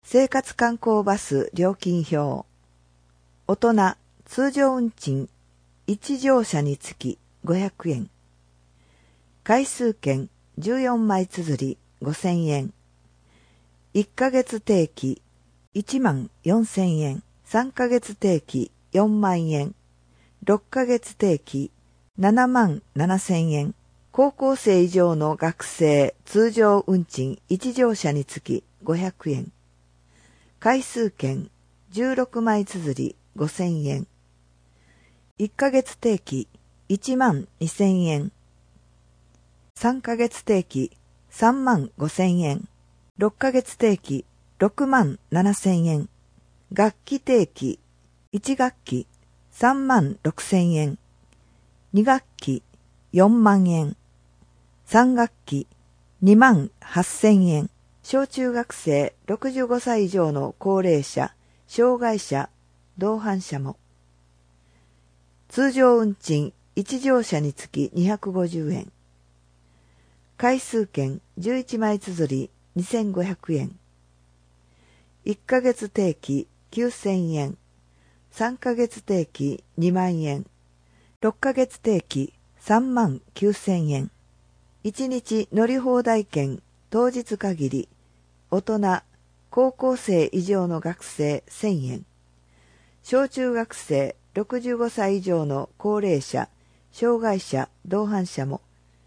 生活観光バス料金表。大人、通常運賃、1乗車につき500円。回数券14枚綴り5000円。1ヶ月定期1万4000円。3ヶ月定期4万円。6ヶ月定期7万7000円。高校生以上の学生通常運賃1乗車につき500円。回数券16枚綴り5000円。1ヶ月定期1万2000円。3ヶ月定期3万5000円。6ヶ月定期6万7000円。学期定期1学期3万6000円。2学期4万円。3学期2万8000円。小中学生65歳以上の高齢者、障害者、同伴者も。通常運賃1乗車につき250円。回数券11枚綴り2500円。1ヶ月定期9000円。3ヶ月定期2万円。6ヶ月定期3万9000円。1日乗り放題券当日限り。大人、高校生以上の学生1000円。小中学生65歳以上の高齢者、障害者、同伴者も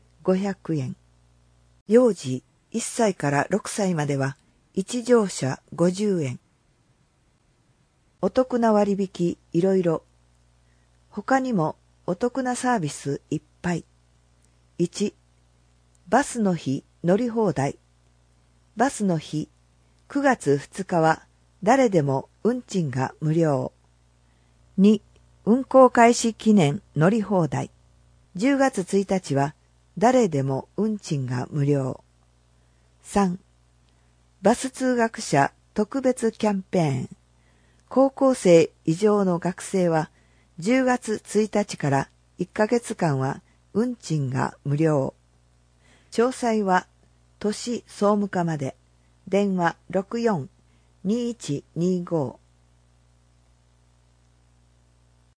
500円。幼児1歳から6歳までは1乗車50円。お得な割引いろいろ。他にもお得なサービスいっぱい。1、バスの日乗り放題。バスの日9月2日は誰でも運賃が無料。2、運行開始記念乗り放題。10月1日は誰でも運賃が無料。3、バス通学者特別キャンペーン。高校生以上の学生は10月1日から1ヶ月間は運賃が無料。詳細は都市総務課まで。電話64-2125